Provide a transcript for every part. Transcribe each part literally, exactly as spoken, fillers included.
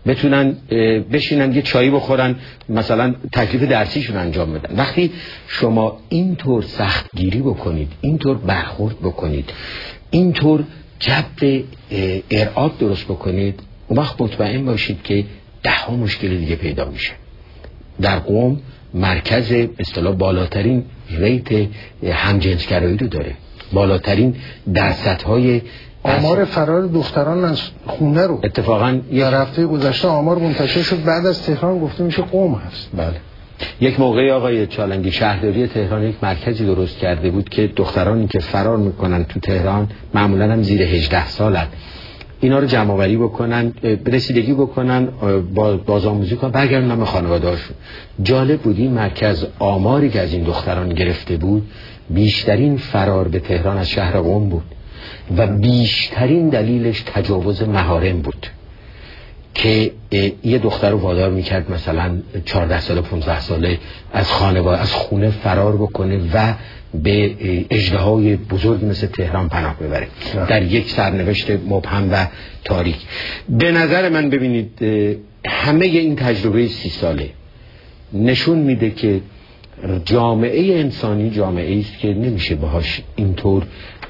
بتونن بشینن یه چایی بخورن، مثلا تکلیف درسیشون انجام بدن. وقتی شما اینطور سختگیری بکنید، اینطور برخورد بکنید، اینطور جو ارعاب درست بکنید، اون وقت مطمئن باشید که ده ها مشکل دیگه پیدا میشه. در قم مرکز به اصطلاح بالاترین ریت همجنسگرایی رو داره، بالاترین درصدهای آمار فرار دختران از خونه رو اتفاقا در هفته گذشته آمار منتشر شد، بعد از تهران گفته میشه قم هست. بله. یک موقعی آقای چالنگی شهرداری تهران یک مرکزی درست کرده بود که دخترانی که فرار میکنن تو تهران معمولا هم زیر هجده سالن، اینا رو جمع آوری بکنن، رسیدگی بکنن، بازآموزی کنن، برگردونن به خانواده‌هاشون. جالب بود این مرکز آماری که از این دختران گرفته بود، بیشترین فرار به تهران از شهر قم بود و بیشترین دلیلش تجاوز محارم بود که یه دختر رو وادار میکرد مثلا چهارده ساله پانزده ساله از خانواده از خونه فرار بکنه و به اژدهای بزرگی مثل تهران پناه ببره در یک سرنوشت مبهم و تاریک. به نظر من ببینید همه این تجربه سی ساله نشون میده که جامعه انسانی جامعه است که نمیشه باهاش اینطور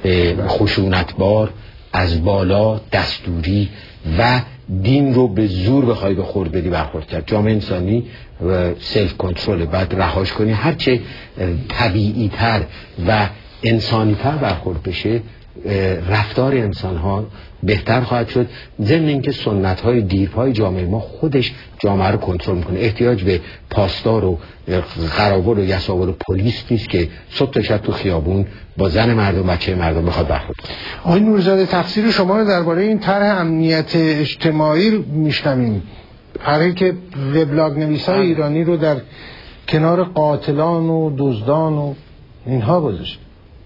خشونتبار از بالا دستوری و دین رو به زور بخوای به خورد بدی برخورد کرد. جامعه انسانی و سلف کنترل بعد رهاش کنی، هرچه طبیعی تر و انسانی تر برخورد بشه رفتار انسان ها بهتر خواهد شد. ضمن اینکه سنت های دیرپای جامعه ما خودش جامعه رو کنترل میکنه. احتیاج به پاسدار و قراول و یساول و پلیس نیست که صبح تا شب تو خیابون با زن مردم بچه مردم بخواد برخورد کنه. آقای نوری‌زاده تفسیر شما رو درباره این طرح امنیت اجتماعی میشنویم، طرحی که وبلاگ نویسای ایرانی رو در کنار قاتلان و دزدان و اینها گذاشت.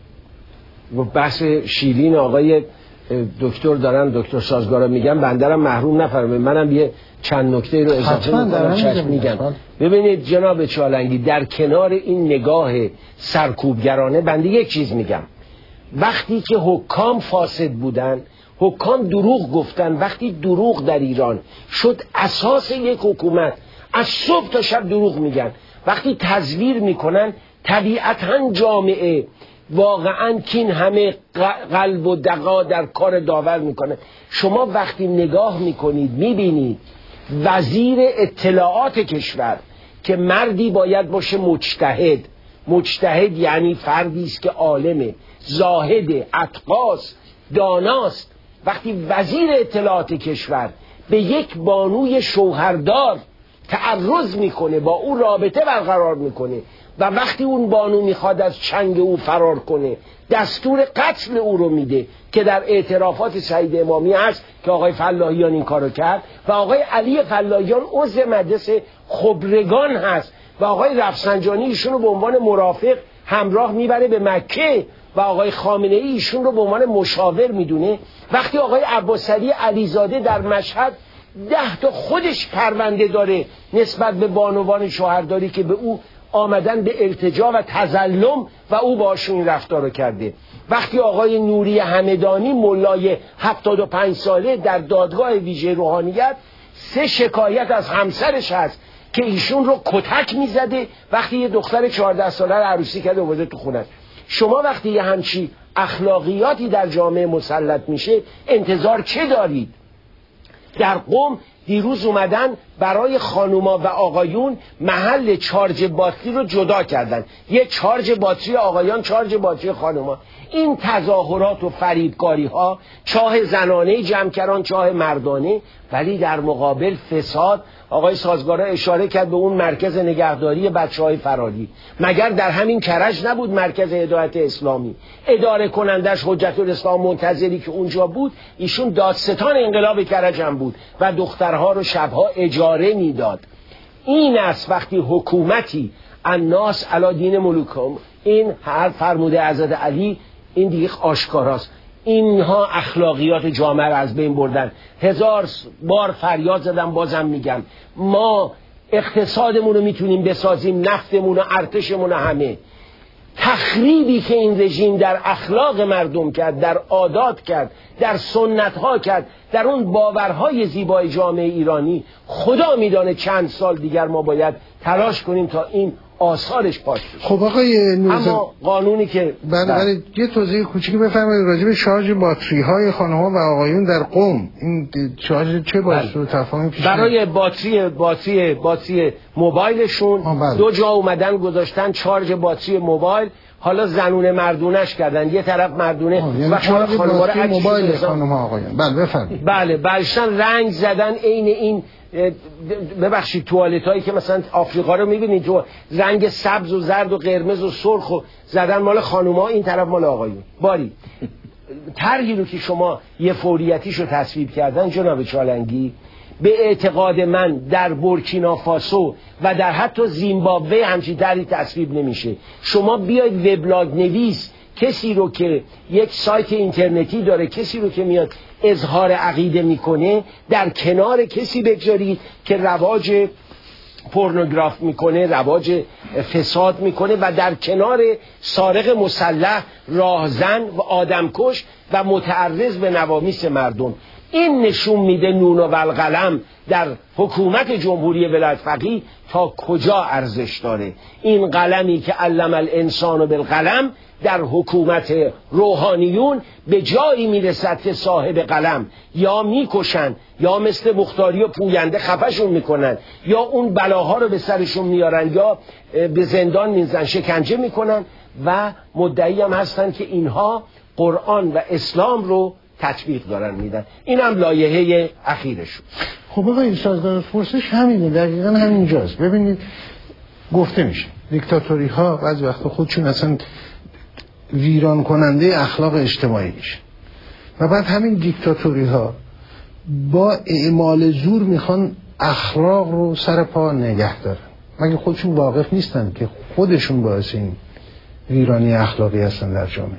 و بحث شیرین آقای دکتر دارن، دکتر سازگارا میگن، بندرم محروم نفرمایید، منم یه چند نکته رو اضافه میکنم چشم میگم. ببینید جناب چالنگی، در کنار این نگاه سرکوبگرانه بنده یک چیز میگم، وقتی که حکام فاسد بودن، حکام دروغ گفتن، وقتی دروغ در ایران شد اساس یک حکومت، از صبح تا شب دروغ میگن، وقتی تزویر میکنن، طبیعتاً جامعه واقعاً کین همه قلب و دغا در کار داور میکنه. شما وقتی نگاه میکنید میبینید وزیر اطلاعات کشور که مردی باید باشه مجتهد، مجتهد یعنی فردی است که عالمه، زاهد، اتقاست، داناست، وقتی وزیر اطلاعات کشور به یک بانوی شوهردار تعرض میکنه، با او رابطه برقرار میکنه و وقتی اون بانو میخواد از چنگ او فرار کنه دستور قتل او رو میده که در اعترافات سعید امامی هست که آقای فلاحیان این کارو کرد و آقای علی فلاحیان عضو مجلس خبرگان هست و آقای رفسنجانی ایشون رو به عنوان مرافق همراه میبره به مکه و آقای خامنه ای ایشون رو به عنوان مشاور میدونه. وقتی آقای عباسعلی علیزاده در مشهد ده تا خودش پرونده داره نسبت به بانوان شوهرداری که به او آمدن به التجا و تظلم و او باشون این رفتار رو کرده. وقتی آقای نوری همدانی ملای هفتاد و پنج ساله در دادگاه ویژه روحانیت سه شکایت از همسرش هست که ایشون رو کتک میزده وقتی یه دختر چهارده ساله رو عروسی کرده و تو خونه. شما وقتی یه همچی اخلاقیاتی در جامعه مسلط میشه انتظار چه دارید؟ در قم دیروز اومدن برای خانوما و آقایون محل چارج باتری رو جدا کردن، یه چارج باتری آقایان، چارج باتری خانوما. این تظاهرات و فریبکاری ها چاه زنانه جمع کردن، چاه مردانه، ولی در مقابل فساد. آقای سازگارا اشاره کرد به اون مرکز نگهداری بچه های فراری، مگر در همین کرج نبود مرکز هدایت اسلامی؟ اداره کنندش حجت الاسلام منتظری که اونجا بود، ایشون دادستان انقلاب کرج هم بود و دخترها رو شبها اجاره میداد. این است وقتی حکومتی الناس علی دین ملوکهم، این هر فرموده حضرت علی، این دیگه آشکاراست. اینها اخلاقیات جامعه رو از بین بردن. هزار بار فریاد زدم بازم میگم، ما اقتصادمون رو میتونیم بسازیم، نفتمون و ارتشمون همه، تخریبی که این رژیم در اخلاق مردم کرد، در عادات کرد، در سنت‌ها کرد، در اون باورهای زیبای جامعه ایرانی، خدا میدانه چند سال دیگر ما باید تلاش کنیم تا این آثارش پاک بشه. خب آقای نوزر، اما قانونی که بله بله یه توضیح کوچیکی بفرمایید راجع به شارژ باتری های خانم‌ها و آقایون در قم. این شارژ چه باعث شد تفاهم پیش برای باتری باتری باتری موبایلشون دو جا اومدن گذاشتن شارژ باتری موبایل، حالا زنونه مردونش کردن، یه طرف مردونه یعنی و خانم‌ها رو موبایل خانم‌ها آقایون. بله بفرمایید. بله برشتن رنگ زدن عین این ببخشید توالت هایی که مثلا آفریقا رو میبینید تو رنگ سبز و زرد و قرمز و سرخ و زدن مال خانوما، این طرف مال آقایون. باری طرحی رو که شما یه فوریتیش رو تصویب کردن جناب چالنگی، به اعتقاد من در بورکینافاسو و در حتی زیمبابوه همچین طرحی تصویب نمیشه. شما بیاید وبلاگ نویس، کسی رو که یک سایت اینترنتی داره، کسی رو که میاد اظهار عقیده میکنه، در کنار کسی بگذارید که رواج پورنوگراف میکنه، رواج فساد میکنه، و در کنار سارق مسلح، راهزن و آدمکش و متعرض به نوامیس مردم. این نشون میده نون و القلم در حکومت جمهوری ولایت فقیه تا کجا ارزش داره. این قلمی که علم الانسان بالقلم در حکومت روحانیون به جایی میرسد که صاحب قلم یا میکشن یا مثل مختاری و پوینده خفشون میکنن، یا اون بلاها رو به سرشون میارن، یا به زندان میزن، شکنجه میکنن، و مدعی هم هستن که اینها قرآن و اسلام رو تطبیق دارن میدن. این هم لایحه اخیرشون. خب آقای سازگار پرسش همینه، دقیقا همینجاست. ببینید گفته میشه دیکتاتوری ها بعضی وقتا خودشون اصلا ویران کننده اخلاق اجتماعی میشه و بعد همین دیکتاتوری ها با اعمال زور میخوان اخلاق رو سر پا نگه دارن، مگه خودشون واقف نیستن که خودشون باعث این ویرانی اخلاقی هستن در جامعه؟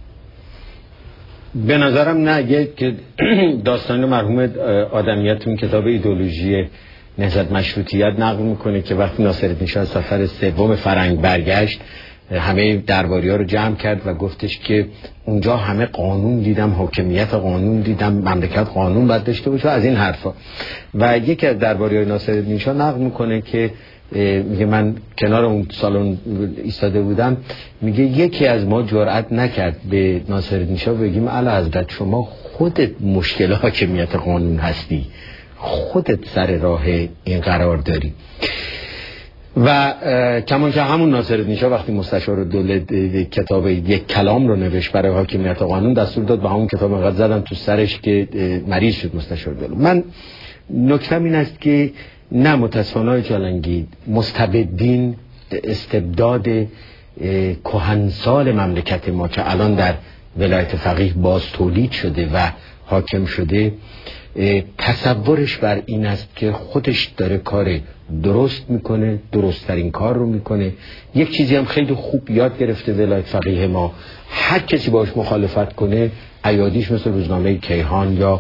به نظرم نه. یک داستان مرحوم آدمیت کتاب ایدئولوژی نهضت مشروطیت نقل میکنه که وقتی ناصرالدین شاه سفر سوم فرنگ برگشت، همه درباری‌ها رو جمع کرد و گفتش که اونجا همه قانون دیدم، حاکمیت قانون دیدم، مملکت قانون باید داشته باشه، از این حرفا. و یکی از درباری‌های ناصرالدین شاه نقل میکنه که میگه من کنار اون سالن ایستاده بودم، میگه یکی از ما جرئت نکرد به ناصرالدین شاه بگیم اعلیحضرت شما خودت مشکل حاکمیت قانون هستی، خودت سر راه این قرار داری. و کمان که همون ناصرالدین شاه وقتی مستشار دوله کتاب یک کلام رو نوشت برای حاکمیت قانون، دستور داد به همون کتاب انقدر زدن تو سرش که مریض شد مستشار دوله. من نکتم این است که نه، متاسفانه چالنگی مستبدین، استبداد کهنسال مملکت ما که الان در ولایت فقیه باز تولید شده و حاکم شده، تصورش بر این است که خودش داره کار درست میکنه، درست ترین کار رو میکنه. یک چیزی هم خیلی خوب یاد گرفته ولایت فقیه ما، هر کسی باش مخالفت کنه ایادیش مثل روزنامه کیهان یا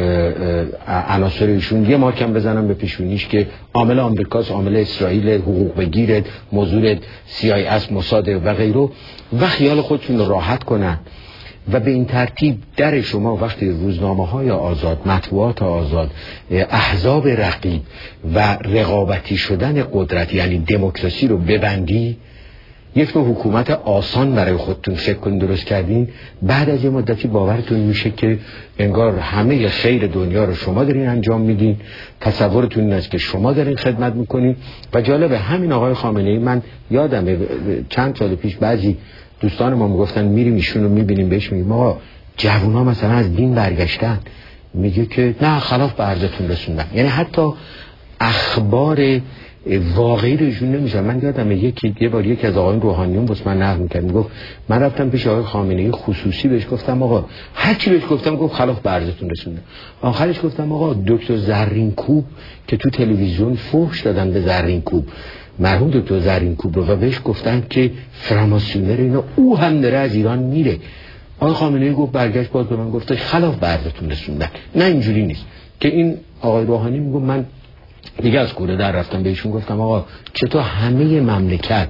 عناصر ایشون یه مارکم بزنن به پیشونیش که عامل آمریکاست، عامل اسرائیل، حقوق بگیرد، موضوع سی آی اس، موساد و غیره، و خیال خودشون رو راحت کنن. و به این ترتیب در شما وقتی روزنامه های آزاد، مطبوعات آزاد، احزاب رقیب و رقابتی شدن قدرت یعنی دموکراسی رو ببندی، یک نوع حکومت آسان برای خودتون فکر کنید درست کردین، بعد از یه مدتی باورتون میشه که انگار همه خیر دنیا رو شما دارین انجام میدین، تصورتون این است که شما دارین خدمت میکنین. و جالبه همین آقای خامنه‌ای، من یادمه چند سال پیش بعضی دوستان ما میگفتن میریم ایشون رو میبینیم بهش میگیم آقا جوونا مثلا از دین برگشتن، میگه که نه خلاف به عرضتون رسوندن. یعنی حتی اخبار واقعی رو ایشون نمیشه. من یادم یکی یه بار یکی از آقایون روحانیون بس من نقل میکرد، میگفت من رفتم پیش آقای خامنه‌ای خصوصی بهش گفتم آقا هر چی بهش گفتم گفت خلاف به عرضتون رسوندن. آخرش گفتم آقا دکتر زرینکوب که تو تلویزیون فحش دادن به زرینکوب، مرحوم دکتر زرینکوب رو، و بهش گفتن که فراماسیونر اینا، او هم داره از ایران میره. آقای خامنه‌ای گفت برگشت باز به من گفتش خلاف به عرضتون رسوندن. نه اینجوری نیست که این آقای روحانی میگه. من دیگه از کوره در رفتم بهشون گفتم آقا چطور همه مملکت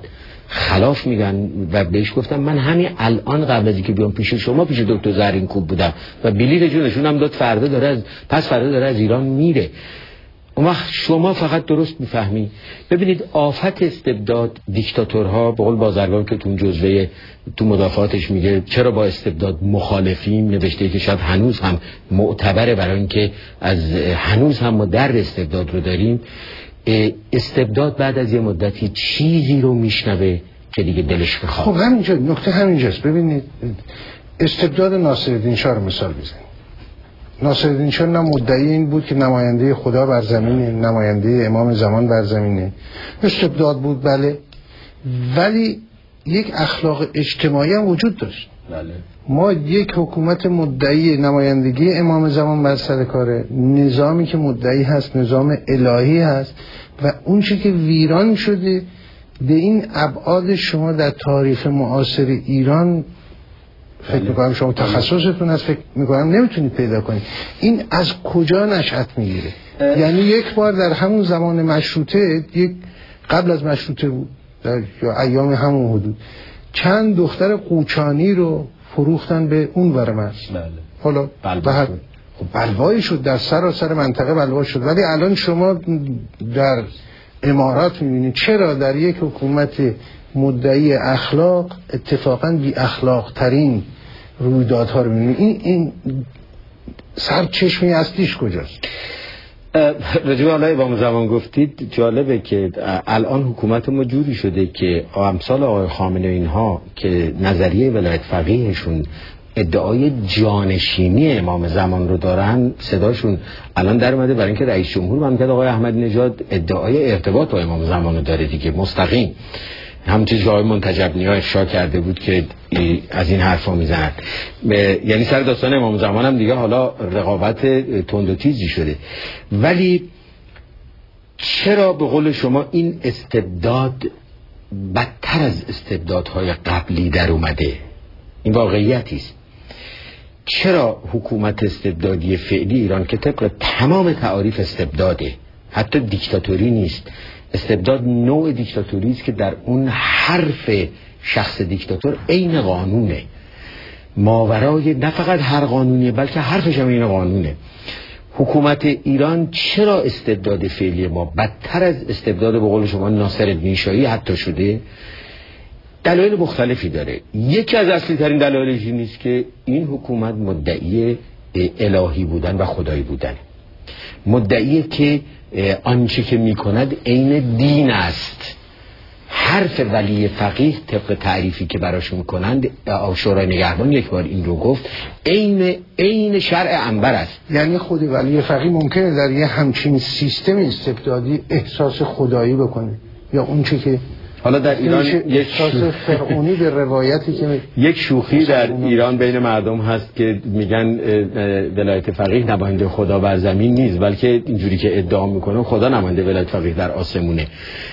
خلاف میگن و بهش گفتم من همین الان قبل از اینکه بیام پیش شما پیش دکتر زرینکوب بودم و بلیط جونشون هم داد فردا داره از پس فردا داره از ایران میره. اون وقت شما فقط درست میفهمی. ببینید آفت استبداد، دیکتاتورها به قول بازرگان که تو جزوه تو مدافعاتش میگه چرا با استبداد مخالفیم، نوشته که شاید هنوز هم معتبره برای اینکه از هنوز هم ما در استبداد رو داریم. استبداد بعد از یه مدتی چیزی رو میشنوه که دیگه دلش بخواد. خب همینجا نکته همینجاست. ببینید استبداد ناصرالدین شاه رو مثال بزنید. ناصرالدین شاه نه مدعی این بود که نماینده خدا بر زمینه، نماینده امام زمان بر زمینه. استبداد بود بله، ولی یک اخلاق اجتماعی هم وجود داشت. بله. ما یک حکومت مدعی نمایندگی امام زمان بر سر کاره، نظامی که مدعی هست نظام الهی هست و اون چی که ویران شده به این ابعاد شما در تاریخ معاصر ایران فکر میکنم شما تخصصتون هست، فکر میکنم نمیتونید پیدا کنید. این از کجا نشأت میگیره؟ یعنی یک بار در همون زمان مشروطه، یک قبل از مشروطه بود در یا ایام همون حدود، چند دختر قوچانی رو فروختن به اون ور مرز. بله. حالا بعد خب بلوایی شد، در سراسر منطقه بلوا شد. ولی الان شما در امارات میبینید چرا در یک حکومت مدعی اخلاق اتفاقا بی اخلاق ترین رویدادها رو میبینید. این این سرچشمه اصلیش کجاست؟ رجب حالا امام زمان گفتید، جالبه که الان حکومت ما جوری شده که امثال آقای خامنه اینها که نظریه ولایت فقیهشون ادعای جانشینی امام زمان رو دارن، صداشون الان در اومده برای اینکه رئیس جمهور مملکت آقای احمدی نژاد ادعای ارتباط با امام زمان رو داره دیگه، مستقیم. همچنین که آقای منتجبی ها افشا کرده بود که از این حرفا میزنن. یعنی سر داستان امام زمان هم دیگه حالا رقابت تند و تیزی شده. ولی چرا به قول شما این استبداد بدتر از استبدادهای قبلی در اومده؟ این واقعیتی است. چرا حکومت استبدادی فعلی ایران که طبق تمام تعاریف استبداده، حتی دیکتاتوری نیست، استبداد نوع دیکتاتوری است که در اون حرف شخص دیکتاتور عین قانونه، ماورای نه فقط هر قانونیه بلکه حرفش هم این قانونه. حکومت ایران چرا استبداد فعلی ما بدتر از استبداد به قول شما ناصرالدین شاهی حتی شده؟ دلایل مختلفی داره. یکی از اصلی ترین دلایلش این است که این حکومت مدعی الهی بودن و خدایی بودن، مدعیه که آنچه که میکند عین دین است. حرف ولی فقیه طبق تعریفی که براش میکنند، شورای نگهبان یک بار این رو گفت، عین عین شرع عنبر است. یعنی خود ولی فقیه ممکنه در یه همچین سیستم استبدادی احساس خدایی بکنه، یا اون چه که حالا در ایران یک احساس فرعونی به روایتی که یک شوخی در ایران بین مردم هست که میگن ولایت فقیه نماینده خدا بر زمین نیست، بلکه اینجوری که ادعا میکنه خدا نماینده ولایت فقیه در آسمونه.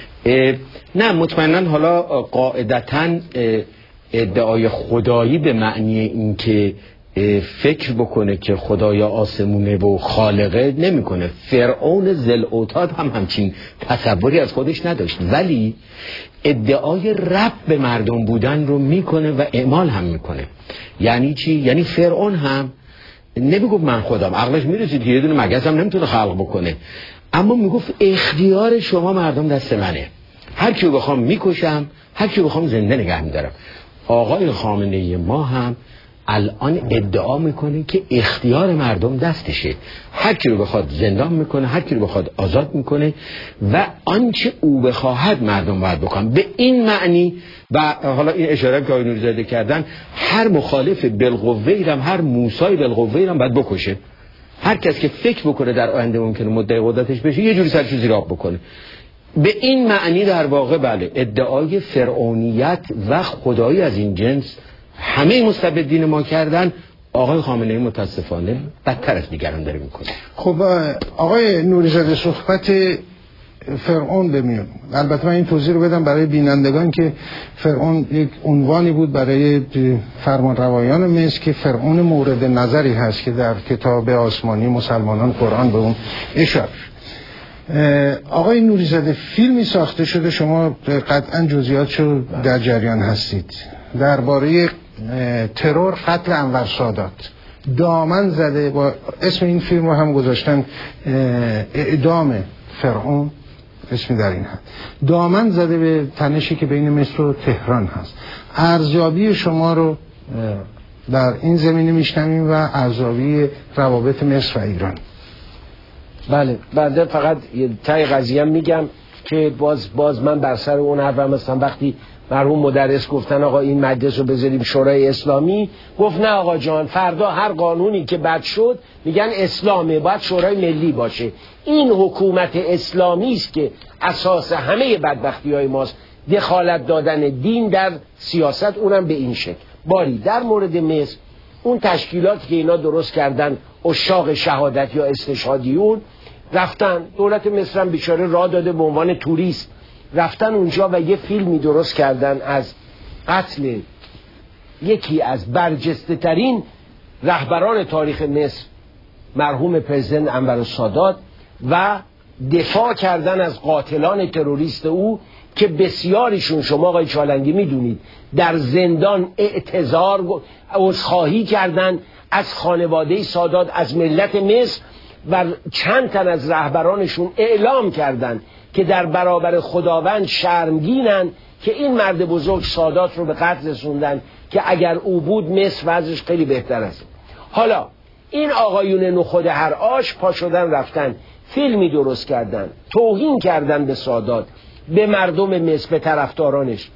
نه مطمئنا حالا قاعدتاً ادعای خدایی به معنی این که فکر بکنه که خدای آسمونه و خالقه نمیکنه. فرعون ذل اوتاد هم همچین تصوری از خودش نداشت، ولی ادعای رب به مردم بودن رو میکنه و اعمال هم میکنه. یعنی چی؟ یعنی فرعون هم نمیگفت من خودم، عقلش میرسید که یه دونه مگس هم نمیتونه خلق بکنه، اما میگفت اختیار شما مردم دست منه، هر کیو بخوام میکشم، هر کیو بخوام زنده نگه میدارم. آقای خامنه‌ای ما هم الان ادعا میکنه که اختیار مردم دستشه، هر کی رو بخواد زندان میکنه، هر کی رو بخواد آزاد میکنه و آنچه او بخواهد مردم باید بکنن. به این معنی و حالا این اشاره که آقای نوری‌زاده کردن، هر مخالف بالقوه ایرم، هر موسی بالقوه ایرم باید بکشه. هر کس که فکر بکنه در آینده ممکنه مدعی قدرتش بشه یه جوری سرشو زیر آب بکنه. به این معنی در واقع بله ادعای فرعونیت و خدایی از این جنس همه مستبدین ما کردن، آقای خامنه‌ای متاسفانه بدتر از دیگران داره میکنه. خب آقای نوری‌زاده صحبت فرعون بمیون، البته من این توضیح رو بدم برای بینندگان که فرعون یک عنوانی بود برای فرمانروایان مصر که فرعون مورد نظری هست که در کتاب آسمانی مسلمانان قرآن به اون اشاره. آقای نوری‌زاده، فیلمی ساخته شده، شما قطعا جزئیاتشو در جریان هستید، درباره ترور قتل انور سادات. دامن زده، با اسم این فیلم رو هم گذاشتن اعدام فرعون، اسمی در این هست. دامن زده به تنشی که بین مصر و تهران هست. ارزیابی شما رو در این زمینه میشنویم و ارزیابی روابط مصر و ایران. بله، بعد فقط یه تای قضیه میگم که باز باز من بر سر اون حرفم هستم. وقتی مرحوم مدرس گفتن آقا این مجلس رو بذاریم شورای اسلامی، گفت نه آقا جان، فردا هر قانونی که بد شد میگن اسلامه، باید شورای ملی باشه. این حکومت اسلامی است که اساس همه بدبختی‌های ماست، دخالت دادن دین در سیاست، اونم به این شکل. باری در مورد مصر، اون تشکیلاتی که اینا درست کردن، عشاق شهادت یا استشهادیون، رفتن دولت مصر هم بیچاره راه داده به عنوان توریست، رفتن اونجا و یه فیلمی درست کردن از قتل یکی از برجسته ترین رهبران تاریخ مصر، مرحوم پرزیدنت انور سادات، و دفاع کردن از قاتلان تروریست او که بسیاریشون، شما آقای چالنگی میدونید، در زندان اعتذار عذرخواهی کردن از خانواده سادات، از ملت مصر، و چند تن از رهبرانشون اعلام کردن که در برابر خداوند شرمگینن که این مرد بزرگ سادات رو به قتل رسوندن که اگر او بود مصر وضعش خیلی بهتر است. حالا این آقایون نخود هر آش پا شدن رفتن فیلمی درست کردن، توهین کردن به سادات، به مردم مصر، به طرفدارانش.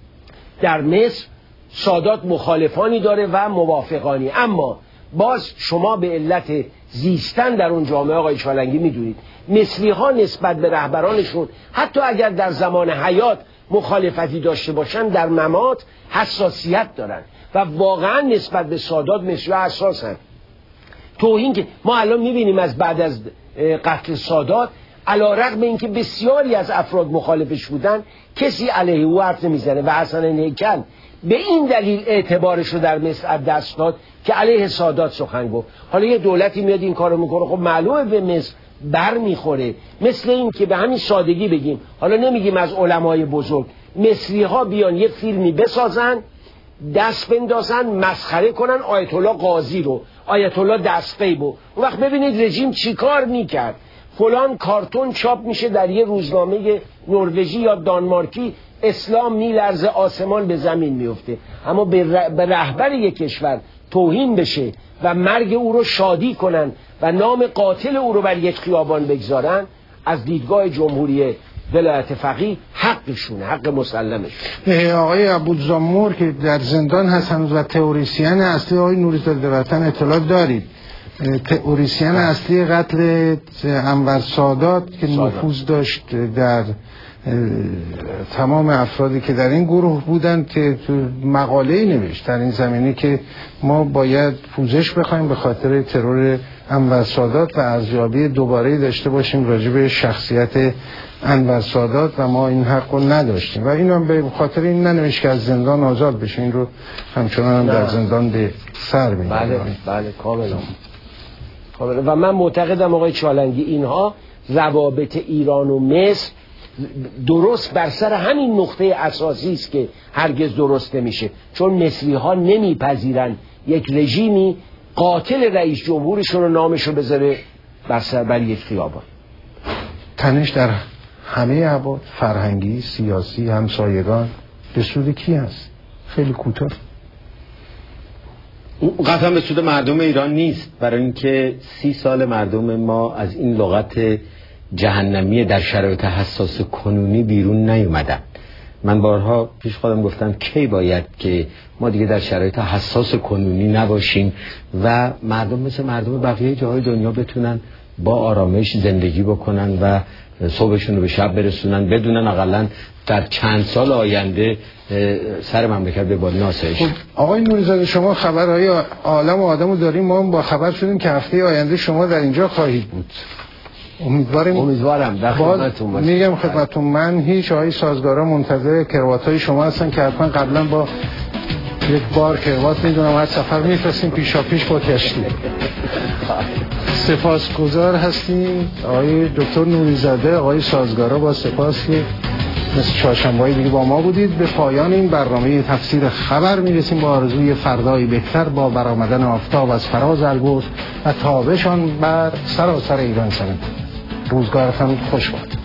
در مصر سادات مخالفانی داره و موافقانی، اما باز شما به علت زیستن در اون جامعه آقای چالنگی میدونید مصری ها نسبت به رهبرانشون حتی اگر در زمان حیات مخالفتی داشته باشن، در ممات حساسیت دارن و واقعا نسبت به سادات مصری ها حساسن. توهین که ما الان میبینیم از بعد از قتل سادات، علیرغم اینکه بسیاری از افراد مخالفش بودن، کسی علیه او حرف نمیزنه و حسن نیکل به این دلیل اعتبارش رو در مصر از دست داد که علیه سادات سخن گفت. حالا یه دولتی میاد این کارو میکنه، خب معلومه به مصر بر میخوره. مثل این که به همین سادگی بگیم، حالا نمیگیم از علمای بزرگ، مصری ها بیان یه فیلمی بسازن، دست بندازن، مسخره کنن آیت الله قاضی رو، آیت الله دستقیب رو. اون وقت ببینید رژیم چیکار میکرد. فلان کارتون چاپ میشه در یه روزنامه نروژی یا دانمارکی، اسلام میلرزه، آسمان به زمین میفته. اما به رهبر یک کشور توهین بشه و مرگ او رو شادی کنن و نام قاتل او رو بر یک خیابان بگذارن، از دیدگاه جمهوری ولایت فقیه حقشونه، حق مسلمشونه. آقای عبودزامور که در زندان هستن و تئوریسین اصلی آقای نوری‌زاده وطن اطلاع دارید، تئوریسین اصلی قتل انور سادات که نفوذ داشت در تمام افرادی که در این گروه بودن، که تو مقاله‌ای نوشت در این زمینه که ما باید پوزش بخوایم به خاطر ترور انور سادات و ارزیابی دوباره داشته باشیم راجع به شخصیت انور سادات و ما این حق رو نداشتیم و این هم به خاطر این ننوشت که از زندان آزاد بشه. این رو همچنان هم در زندان به سر می‌بره. بله بله کاملا. و من معتقدم آقای چالنگی اینها روابط ایران و مصر درست بر سر همین نقطه اساسی است که هرگز درست نمیشه، چون مصری ها نمیپذیرن یک رژیمی قاتل رئیس جمهورشون رو نامشو بذاره بر سر بر یک خیابان. تنش در همه ابعاد، فرهنگی، سیاسی، همسایگان، به سود کی هست؟ خیلی کوتاه. قطعا به سود مردم ایران نیست، برای اینکه سی سال مردم ما از این لغت جهنمی در شرایط حساس کنونی بیرون نیومدن. من بارها پیش خودم گفتم کی باید که ما دیگه در شرایط حساس کنونی نباشیم و مردم مثل مردم بقیه جاهای دنیا بتونن با آرامش زندگی بکنن و صبحشون رو به شب برسونن، بدونن اقلن در چند سال آینده سر مملکت به بالین آسایش. آقای نوری‌زاده، شما خبرهای عالم و آدمو داریم، ما هم با خبر شدیم که هفته آینده شما در اینجا خواهید بود. امیدوارم امیدوارم در خدمتتون باشم. میگم خدمتتون، من هیچ آقای سازگارا منتظر کرواتای شما هستن که حتما قبلا با یک بار که وقت میدونم از سفر میفرستیم پیشا پیش با کشتی. سپاسگزار هستیم آقای دکتر نوری‌زاده، آقای سازگارا، با سپاس که مثل چهارشنبه‌های دیگه با ما بودید. به پایان این برنامه تفسیر خبر میرسیم با آرزوی فردایی بهتر با برآمدن آفتاب از فراز البرز و تابشان بر سراسر ایران زمین. روزگارتان خوش باد.